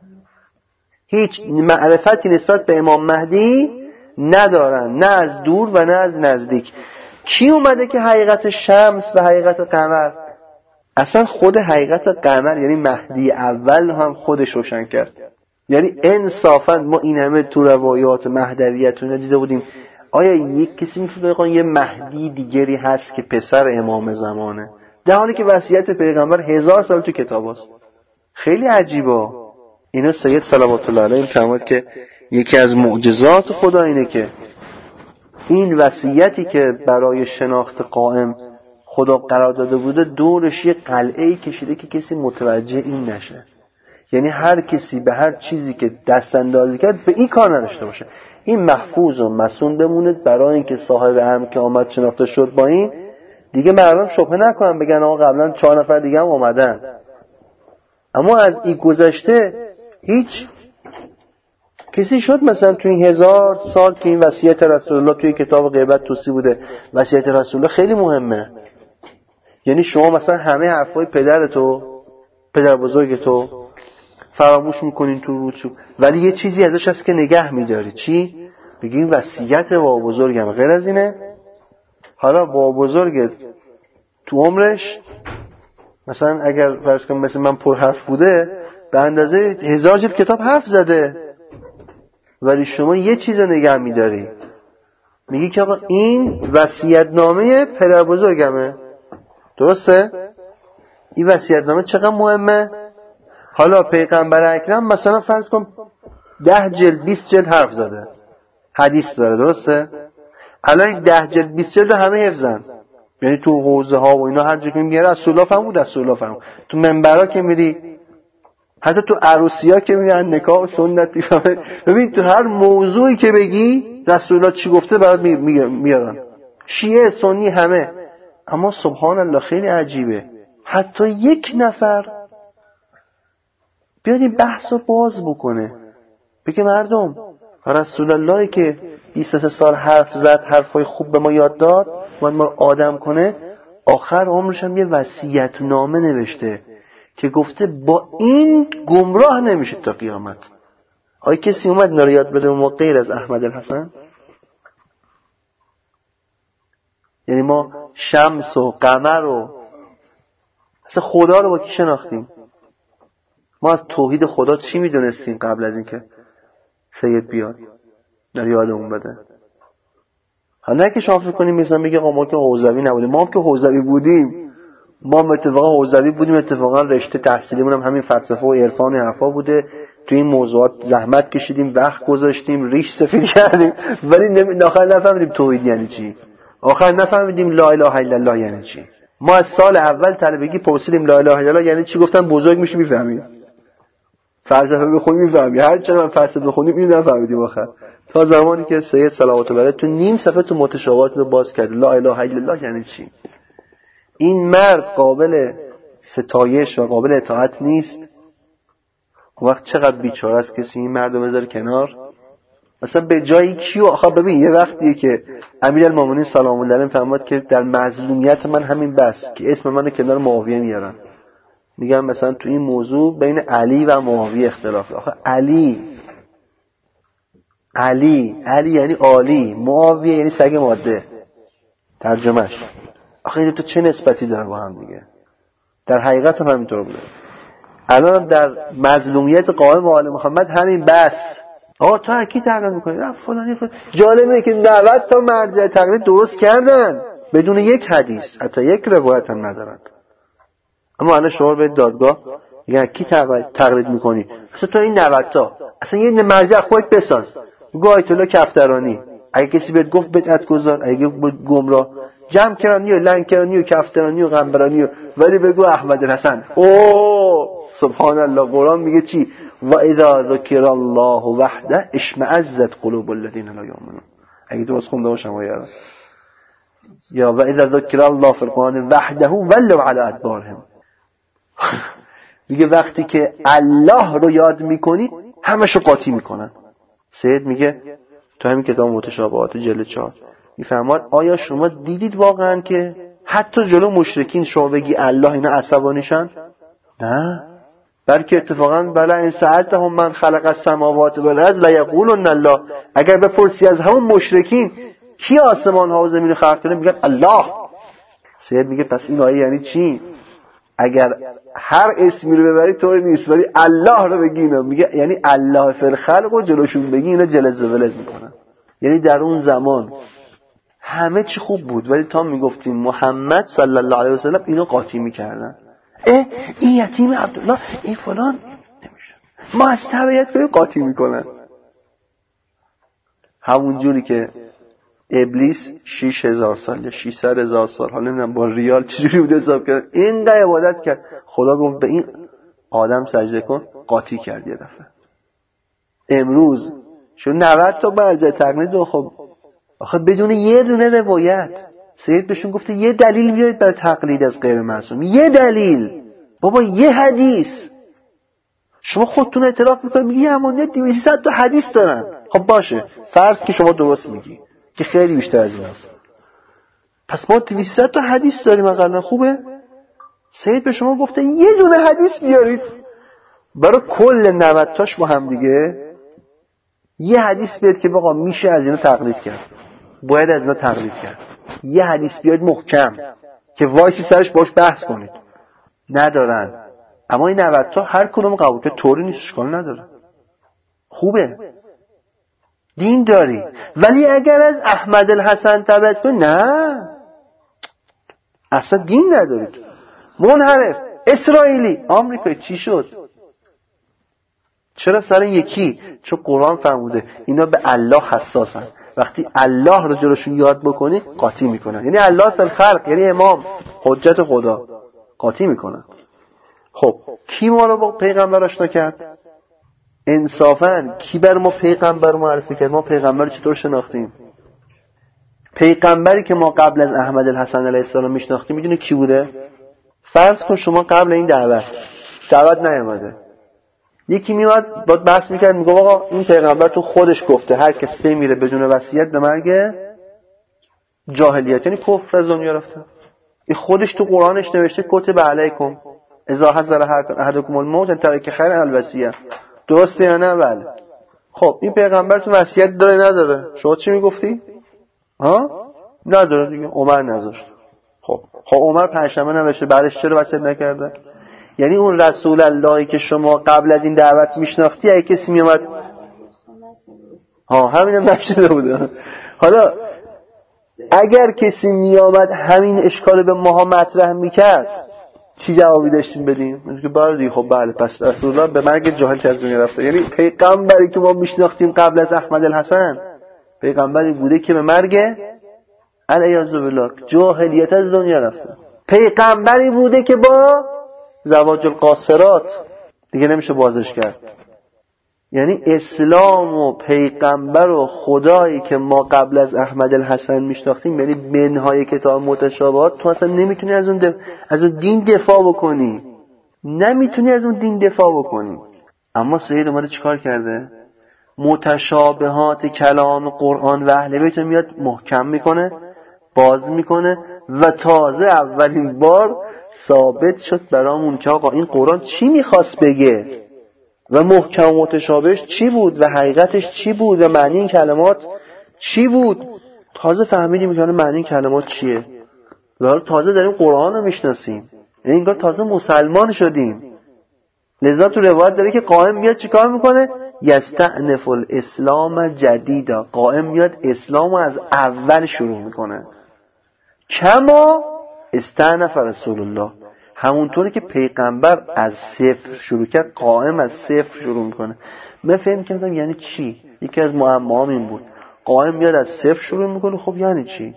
هیچ معرفتی نسبت به امام مهدی ندارن، نه از دور و نه از نزدیک. کی اومده که حقیقت شمس و حقیقت قمر، اصلا خود حقیقت قمر یعنی مهدی اول هم خودش روشن کرد. یعنی انصافا ما این همه تو روایات مهدویتون دیده بودیم، آیا یک کسی میتونه بگه یه مهدی دیگری هست که پسر امام زمانه، در حالی که وصیت پیغمبر هزار سال تو کتاب هست؟ خیلی عجیبه. اینا سید صلوات الله علیه فرمود که یکی از معجزات خدا اینه که این وصیتی که برای شناخت قائم خدا قرار داده بوده دورش یه قلعه‌ای کشیده که کسی متوجه این نشه. یعنی هر کسی به هر چیزی که دست اندازی کرد به این کار نداشته باشه. این محفوظ و مصون بمونه برای اینکه صاحب امر که آمد شناخته شد با این، دیگه مردم شبهه نکنن بگن آقا قبلا چهار نفر دیگه هم اومدن. اما از این گذشته هیچ کسی شد مثلا توی این هزار سال که این وصیت رسول الله توی کتاب غیبت توصی بوده، وصیت رسول الله خیلی مهمه. یعنی شما مثلا همه حرفای پدرتو، پدر بزرگتو فراموش میکنین تو روچو، ولی یه چیزی ازش هست که نگه میداری. چی؟ بگیم وصیت بابا بزرگم. غیر از اینه حالا بابا بزرگت تو عمرش مثلا اگر فرض کنم مثل من پر حرف بوده، به اندازه هزار جلد کتاب حرف زده، ولی شما یه چیز نگه میداری، میگی که آقا این وصیت‌نامه پدر بزرگمه. درسته؟ این وصیت‌نامه چقدر مهمه؟ حالا پیغمبر اکرم مثلا فرض کن ده جلد بیست جلد حرف زده، حدیث داره، درسته؟ الان ده جلد بیست جلد همه حفظن، یعنی تو حوزه ها و اینا هر جا که میگه رسول الله فرمود رسول الله فرمود. تو منبرا که میری، حتی تو عروسیا که میگن نکاح سنتی، ببین تو هر موضوعی که بگی رسول الله چی گفته برات میارن، شیعه سنی همه. اما سبحان الله خیلی عجیبه، حتی یک نفر بیاد این بحث رو باز بکنه، بگه مردم رسول اللهی که بیست و سه سال حرف زد، حرفای خوب به ما یاد داد، باید ما آدم کنه، آخر عمرش هم یه وصیت نامه نوشته که گفته با این گمراه نمیشه تا قیامت. آیا کسی اومد اینا رو یاد بده ما غیر از احمد الحسن؟ یعنی ما شمس و قمر و اصلا خدا رو با کی شناختیم؟ ما از توحید خدا چی میدونستیم قبل از اینکه سید بیاد در یادمون بده؟ نه که شما فکر کنیم مثلا بگه ما که حوزوی نبودیم. ما هم که حوزوی بودیم، ما هم اتفاقا حوزوی بودیم، اتفاقا رشته تحصیلیمون هم همین فلسفه و عرفان و حرفا بوده. تو این موضوعات زحمت کشیدیم، وقت گذاشتیم، ریش سفید کردیم، ولی آخر نفهمیدیم توحید یعنی چی. آخر نفهمیدیم لا اله الا الله یعنی چی. ما از سال اول طلبگی پرسیدیم لا اله الا الله یعنی چی، گفتن بزرگ میشی میفهمی. فلسفه بخونی میفهمی. هر چقدر من فلسفه بخونیم اینو نفهمیدیم آخر. تا زمانی که سید صلوات الله علیه تو نیم صفحه تو متشابهات رو باز کرد، لا اله الا الله یعنی چی. این مرد قابل ستایش و قابل اطاعت نیست. اون وقت چقدر بیچاره است کسی این مرد رو بذاره کنار. مثلا به جایی کیو آخه ببین، یه وقتیه که امیرالمومنین سلام الله علیه فرمود که در مظلومیت من همین بس که اسم منو کنار معاویه میارن، میگم مثلا تو این موضوع بین علی و معاویه اختلاف. آخه علی علی علی یعنی عالی، معاویه یعنی سگ ماده ترجمهش. آخه این تو چه نسبتی داره با هم دیگه؟ در حقیقت هم همینطور بوده. الان در مظلومیت قائم آل محمد همین بس. آقا تو کی تقلید میکنی؟ نه فلانی فلان. جالبه که نود تا مرجع تقلید درست کردن بدون یک حدیث، حتی یک روایت هم ندارن. اما الان شما به دادگاه میگن کی تقلید میکنی؟ اصلا تو این نود تا اصلا یه مرجع خودت بساز. میگه آیت الله کفترانی. اگه کسی بهت گفت بدعت گذار، اگه گفت گمراه، جمع کرانی و لنکرانی و کفترانی و غنبرانی و ولی بگو احمد الحسن. اوه سبحان الله. قرآن میگه چی؟ و اذا ذکر الله وحده اشمئزت قلوب الذین لا یؤمنون. اگه درست خونده باشم آیه یا و اذا ذکر الله فی القرآن وحده ولوا علی ادبارهم. میگه وقتی که الله رو یاد میکنی همشو قاطی میکنن. سید میگه تو همین کتاب متشابهات جلد چهار میفرماد آیا شما دیدید واقعا که حتی جلو مشرکین شما بگی الله اینا عصبانیشن؟ نه، بلکه اتفاقا بلا ان سألتهم من خلق السماوات والارض لیقولن الله. اگر بپرسی از همون مشرکین کی آسمان ها و زمین خلق کرده، میگن الله. سید میگه پس این آیه یعنی چی؟ اگر هر اسمی رو ببری طوری نیست، ولی الله رو بگی اینا میگه یعنی الله فی الخلق و جلوشون بگی اینا جلز و ولز میکنن. یعنی در اون زمان همه چی خوب بود، ولی تا میگفتیم محمد صلی الله علیه و سلم اینو قاطی میکردن. اه این یتیم عبدالله این فلان نمیشه، ما از تبعیت کنیم قاطی میکنن. همون جوری که ابلیس شش هزار سال یا ششصد هزار سال حالا نمیدونم با ریال چجوری بود حساب کرد، این ده عبادت کرد، خدا گفت به این آدم سجده کن، قاطی کرد یه دفعه. امروز شو نود تا مرجع تقلید. خب آخه بدون یه دونه روایت سید بهشون گفته یه دلیل بیارید برای تقلید از غیر معصوم. یه دلیل بابا، یه حدیث. شما خودتون اعتراف میکنید میگی همون دویست تا حدیث دارن. خب باشه فرض که شما درست میگی که خیلی بیشتر از این هست، پس ما دویست تا حدیث داریم اقلا. خوبه سید به شما گفته یه دونه حدیث بیارید برای کل نود تاش با هم دیگه. یه حدیث بیارید که بابا میشه از اینا تقلید کرد، باید از اینا تقلید کرد. یه حدیث بیارید محکم که وایسی سرش باش بحث کنید. ندارن. اما این نود تا هر کدوم قبول که طوری نیست، اشکال نداره، خوبه، دین داری. ولی اگر از احمد الحسن تبعیت کنی نه، اصلا دین ندارید، منحرف، اسرائیلی، آمریکایی. چی شد؟ چرا سر یکی؟ چون قرآن فرموده اینا به الله حساسن. وقتی الله رو جلوشون یاد بکنی قاطی میکنن. یعنی الله فی الخلق، یعنی امام حجت خدا، قاطی میکنن. خب کی ما رو با پیغمبر آشنا کرد؟ انصافاً کی بر ما پیغمبر معرفی کرد؟ ما پیغمبر چطور شناختیم؟ پیغمبری که ما قبل از احمد الحسن علیه السلام میشناختیم میدونه کی بوده؟ فرض کن شما قبل این دعوت دعوت نیامده، یکی میاد با بحث میکرد میگه آقا این پیغمبر تو خودش گفته هر کس بمیره بدون وصیت به مرگ جاهلیت، یعنی کفر از دنیا رفته. این خودش تو قرآنش نوشته کتب علیکم اذا حضر احدکم الموت ان ترک خیر الوصیه. درسته یا نه؟ بله. خب این پیغمبر تو وصیت داره نداره؟ شما چی میگفتی؟ ها؟ نداره دیگه، عمر نذاشت. خب خب عمر پنجشنبه نوشته، بعدش چرا وصیت نکرده؟ یعنی اون رسول اللهی که شما قبل از این دعوت میشناختی اگه کسی میومد ها همینم نشده بوده. حالا اگر کسی میامد همین اشکال به ماها مطرح میکرد چی جوابی داشتیم بدیم؟ میگه بله دیگه. خب بله، پس رسول الله به مرگ جاهل که از دنیا رفته. یعنی پیغمبری که ما میشناختیم قبل از احمد الحسن پیغمبری بوده که به مرگ علیاذ بالله جاهلیت از دنیا رفته. پیغمبری بوده که با زواج القاصرات دیگه نمیشه بازش کرد. یعنی اسلام و پیغمبر و خدایی که ما قبل از احمد الحسن میشناختیم، یعنی منهای کتاب متشابهات، تو اصلا نمیتونی از اون, دف... از اون دین دفاع بکنی، نمیتونی از اون دین دفاع بکنی. اما سید اومده چیکار کرده؟ متشابهات کلام قرآن و اهل بیت میاد محکم میکنه، باز میکنه و تازه اولین بار ثابت شد برامون که آقا این قرآن چی میخواست بگه و محکم و متشابهش چی بود و حقیقتش چی بود و معنی این کلمات چی بود. تازه فهمیدیم که معنی این کلمات چیه و حالا تازه داریم قرآن رو میشناسیم، یعنی انگار تازه مسلمان شدیم. لذا تو روایت داره که قائم میاد چیکار میکنه؟ یستأنف الاسلام جدیدا، قائم میاد اسلام رو از اول شروع میکنه. کما استأنف رسول الله، همونطوری که پیغمبر از صفر شروع کرد قائم از صفر شروع میکنه. من فهم کردم یعنی چی؟ یکی از معماهام این بود، قائم میاد از صفر شروع میکنه. خب یعنی چی؟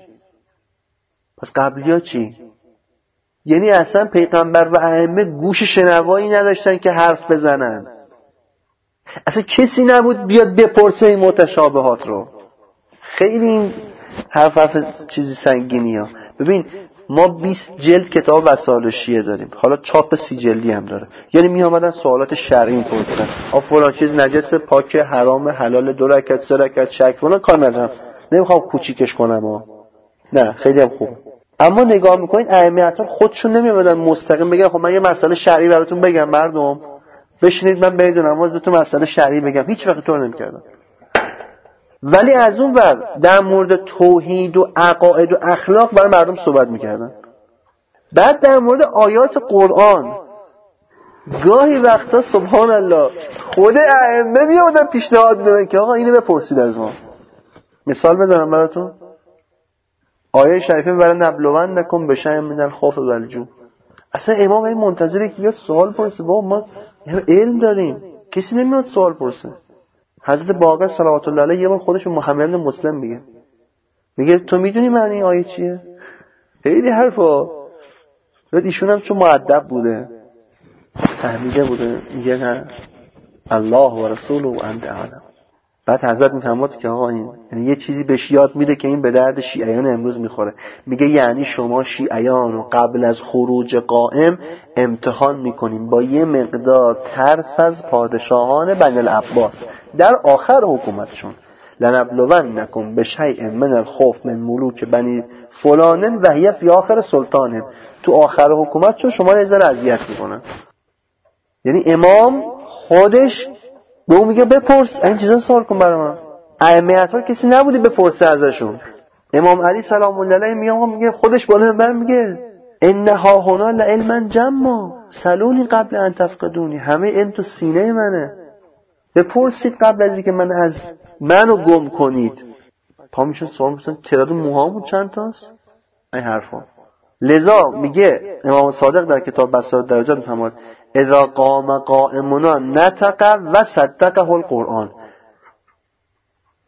پس قبلی ها چی؟ یعنی اصلا پیغمبر و ائمه گوش شنوایی نداشتن که حرف بزنن، اصلا کسی نبود بیاد بپرسه این متشابهات رو. خیلی این حرف حرف چیزی سنگینی ها. ببین ما بیست جلد کتاب وسائل شیعه داریم، حالا چاپ سی جلدی هم داره. یعنی می آمدن سوالات شرعی می‌پرسن، آ فلان چیز نجس، پاک، حرام، حلال، دو رکعت، سه رکعت، شک فلان کار ندارم، نمیخوام کوچیکش کنم ها. نه خیلی هم خوب. اما نگاه میکنین ائمه اطهار خودشون نمی‌آمدن مستقیم بگن خب من یه مسئله شرعی براتون بگم مردم بشینید من بدون نماز تو مسئله شرعی بگم. هیچ وقت طور نمی‌کردن. ولی از اون ور در مورد توحید و عقاید و اخلاق برای مردم صحبت میکردن. بعد در مورد آیات قرآن گاهی وقتا سبحان الله خود ائمه میادن پیشنهاد میدن که آقا اینو بپرسید از ما. مثال بزنم براتون. آیه شریفه برای نبلونکم بشیء من الخوف و الجوع. اصلا امام این منتظره که بیاد سوال پرسه. بابا ما علم داریم، کسی نمیاد سوال پرسه. حضرت باقر صلوات الله علیه یه بار خودش به محمد بن مسلم میگه میگه تو میدونی معنی این آیه چیه؟ خیلی حرفا. بعد ایشون هم چون مؤدب بوده فهمیده بوده میگه نه الله و رسوله و انت اعلم. بعد حضرت میفهمد که آقا این یعنی یه چیزی بهش یاد میده که این به درد شیعیان امروز میخوره. میگه یعنی شما شیعیان رو قبل از خروج قائم امتحان میکنیم با یه مقدار ترس از پادشاهان بنی العباس در آخر حکومتشون. لنبلونکم بشیء من الخوف من ملوک بنی فلان و هی فی آخر سلطانهم. تو آخر حکومتشون شما رو ذره اذیت میکنن. یعنی امام خودش به اون میگه بپرس این چیزا سوال کن برای من. ائمه اطهار کسی نبوده بپرسه ازشون. امام علی سلام الله علیه میگه میگه خودش بالا من میگه انها هنا لعلما جما سلونی قبل ان تفقدونی. همه علم تو سینه منه، بپرسید قبل از اینکه من از منو گم کنید. پا میشن سوال میکنن تعداد موها بود چند تاست؟ این حرفا. لذا میگه امام صادق در کتاب بصائر درجات میفرماد اذا قام قائمنا نطق و صدقه القرآن.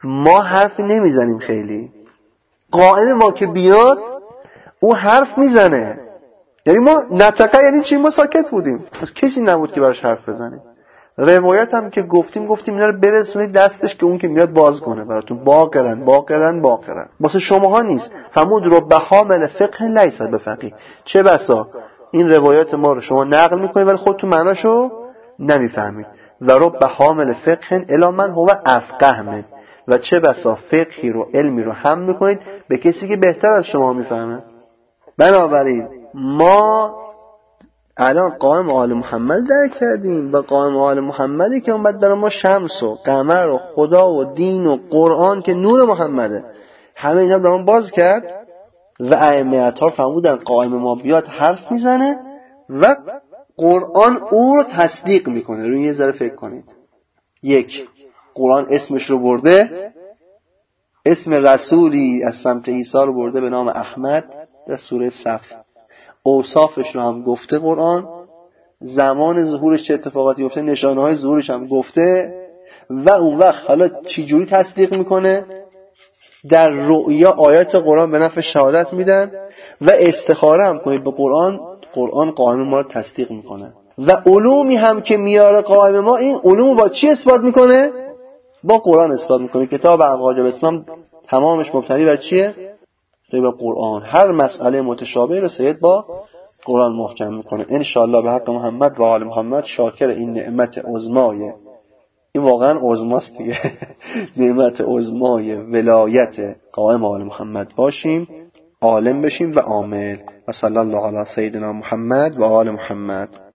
ما حرف نمیزنیم خیلی. قائم ما که بیاد او حرف میزنه. یعنی ما نتقه یعنی چی؟ ما ساکت بودیم، کسی نبود که براش حرف بزنه. روایت هم که گفتیم گفتیم اینا رو برسونید دستش که اون که میاد باز کنه براتون. باقرن باقرن باقرن واسه شماها نیست. فمود رو بحامل فقه لیس بفقیه. چه بسا این روایات ما رو شما نقل میکنید ولی خودتون معناشو نمیفهمید. و رو بحامل فقه الا من هو افقه من. و چه بسا فقهی رو علمی رو هم میکنید به کسی که بهتر از شما میفهمه. بنابراین ما الان قائم آل محمد درک کردیم و قائم آل محمدی که اومد برای ما شمس و قمر و خدا و دین و قرآن که نور محمده، همه اینا برای ما باز کرد. و ائمه اطهار فرمودن قائم ما بیاد حرف میزنه و قرآن او رو تصدیق میکنه. روی یه ذره فکر کنید. یک، قرآن اسمش رو برده، اسم رسولی از سمت عیسی رو برده به نام احمد در سوره صف. اوصافش رو هم گفته قرآن، زمان ظهورش چه اتفاقاتی گفته، نشانه های ظهورش هم گفته. و اون وقت حالا چی جوری تصدیق میکنه؟ در رؤیا آیات قرآن به نفع شهادت میدن و استخاره هم کنید به قرآن، قرآن قائم ما رو تصدیق میکنه. و علومی هم که میاره قائم ما، این علوم با چی اثبات میکنه؟ با قرآن اثبات میکنه. کتاب ابوالقاسم اسلام تمامش مبتنی بر چیه؟ به قرآن. هر مسئله متشابه رو سید با قرآن محکم میکنه. ان شاء الله به حق محمد و آل محمد شاکر این نعمت عظمای، این واقعا عظماست دیگه، نعمت عظمای ولایت قائم آل محمد باشیم، عالم بشیم و عامل. و صلی الله علی سیدنا محمد و آل محمد.